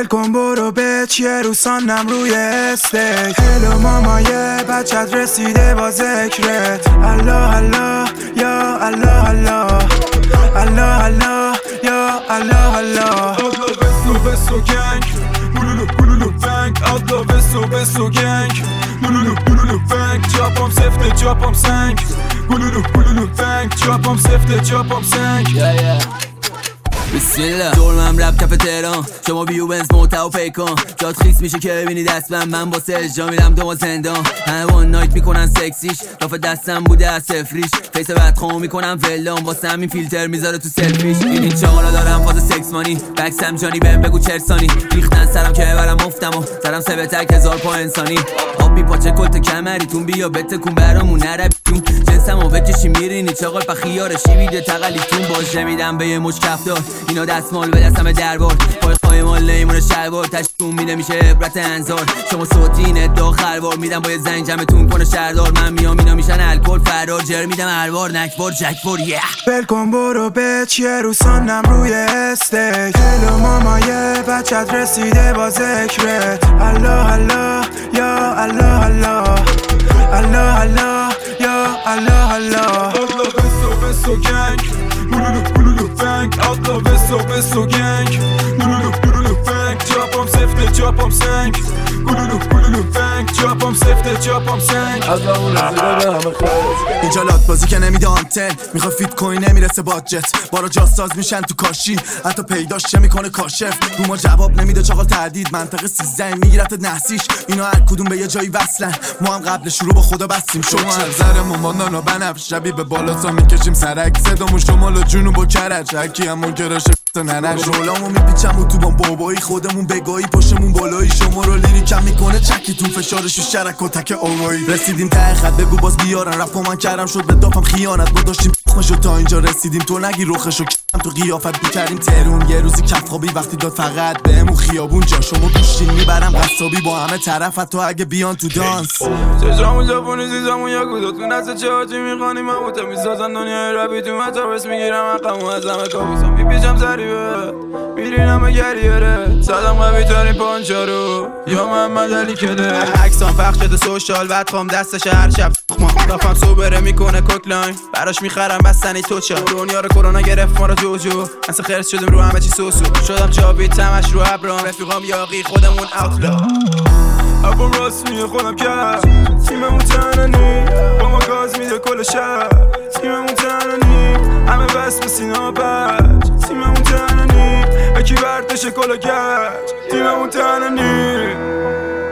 کن برو به چیه رو سانم روی استیج. هلو مامای بچت رسیده با ذکرت. الله الله یا الله الله، الله الله یا الله الله. Beso gang, bululu bang. Allah beso gang, bululu bang. Çapam sefte çapam sank, bululu bang. Çapam sefte çapam sank. بسیلا دورمم رب کف تهران، شما بیو بنز موتا و پیکان. جات خیس میشه که ببینی دستم، من با سجا میرم دو زندان. همه وان نایت میکنن سکسیش، لاف دستم بوده از سفریش. فیس بدخواه میکنم ولان، واسه همین فیلتر میذاره تو سلفیش. این چاقالا دارم فاز سکس مانی، بکسم جانی بهم بگو چرسانی. ریختن سرم که برم مفتم و سرم سبتک 1000 پا انسانی. آبی پاچه کلت کمریتون بیا بتکون برامون نربیتون. جنسم و بکشی میرینی چاقال پا خیارشی ویده تقلیتون. باشه میدم به یه مچ کفتار، اینا دستمال به دستم دربار. پای مال لیمون شلوار تشتون می نمیشه عبرت انظار. شما صوتین داخل بار میدم با یه زنگ جمعتون کنه شهردار. من میام اینا میشن الکل فرار. جر میدم الوار نکبار جکبار ول کن برو به چیه رو سانم روی استیج. هلو مامای بچت رسیده با ذکرت. الله الله یا الله الله، الله الله یا الله الله. Allah beso gang, bululu bang. Allah beso gang, bululu bang. Çapam sefte çapam sank, bululu bang. Çapam sefte çapam sank. اینجا لات بازی که نمیده آنتن، میخوای فیت کوین نمیرسه باجت. بارا جاساز میشن تو کاشی، حتی پیداش چه میکنه کاشف. رو ما جواب نمیده چاقال تردید، منطقه 13 میگیرت نحسیش. اینا هر کدوم به یه جایی وصلن، ما هم قبل شروع با خدا بستیم. شما نظرمون با نانا بنفش شبیه به بالا تا میکشیم سرک. صدامون شمال و جنوب و کرج، هرکی همون کراشه ننش. رولامو میپیچم و تو بام بابایی، خودمون بگایی پشمون بالایی. شما رو لیریکم میکنه چکیتون فشارشو شرک و تک اوایی. رسیدیم ته خط بگو باز بیارن، رپا من کردم شد به دافم خیانت. ما داشتیم خوشو تا اینجا رسیدیم، تو نگی روخشو کردم تو قیافت میکردیم ترون. یه روزی کف خوابی وقتی داد فقط بهمون خیابون جا. شما گوشتین میبرم قصابی با همه طرفت تو اگه بیان تو دانس. چشامون ژاپنی زیزامون یا گوداتون از چهارچی میخوانی مموته میسازن دنیای ربی تو متاورس. میگیرم حقمو از همه کابوسم میپیچم سریبه میرینم گریره. صدم قوی ترین پانچارو یا محمد علی کده. عکسام پخش شده سوشال بعد خوام دستش هر شب دافم صبره میکنه کوکلاین براش میخرم بستنی توچا. دنیا رو کرونا گرفت ما رو جوجو، اصلا خرس شدیم رو همه چی سوسو. شدم جاوید تمش رو ابرام، رفیقام یاقی خودمون اوتلا. ابم راست میگه خودم کرد، تیممون تننی با ما گاز میده کل شهر. تیممون تننی همه بس به سینا بج. تیممون تننی اکی بردش کل گرد. تیممون تننی